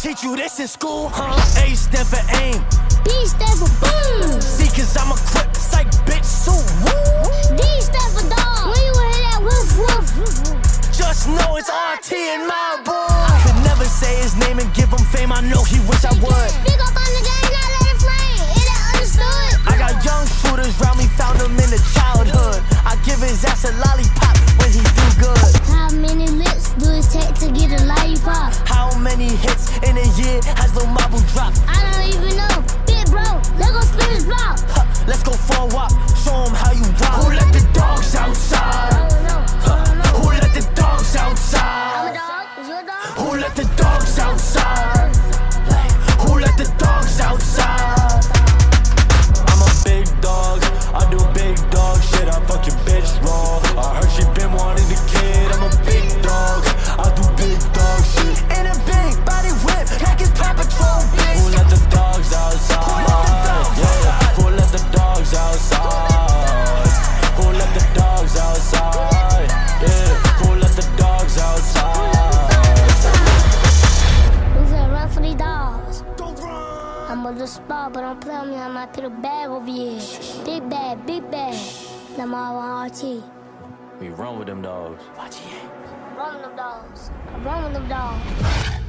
teach you this in school, huh? A stand for aim, B stand for boom. C cause I'm a crip, psych bitch, so woo. D stand for dog. When you hear that woof woof, Just know it's RT and my boy. I could never say his name and give him fame, I know he wish I would. Speak up on the game, not let it flame. It ain't understood. I got young shooters round me, found him in the childhood. I give his ass a lollipop when he do good. How many lips do it take to get a lollipop? How many hits in a year has Lil Marble dropped? I don't even know. Big bro, let's go spin this block. Huh, let's go for a walk, show him how you rock. Who let the dogs outside? Who let the dogs I'm a outside? dog. Is you a dog? Who let the dogs outside? Who let the dogs outside? I'm a big dog, I do big dog shit. I fuck your bitch raw. I heard she been wanting a kid. I'm a big dog, I do big dog shit. In a big body whip, like it's Paw Patrol, bitch. Who let the dogs outside? Who let the dogs outside? Who let the dogs outside? Yeah, who let the dogs outside? We finna run for these dogs. Don't run. I'm on the spot, but don't play with me. I'm out to the bag over here. Big bag, big bag. I'm all on RT. We run with them dogs. Watch it. Run with them dogs. I run with them dogs.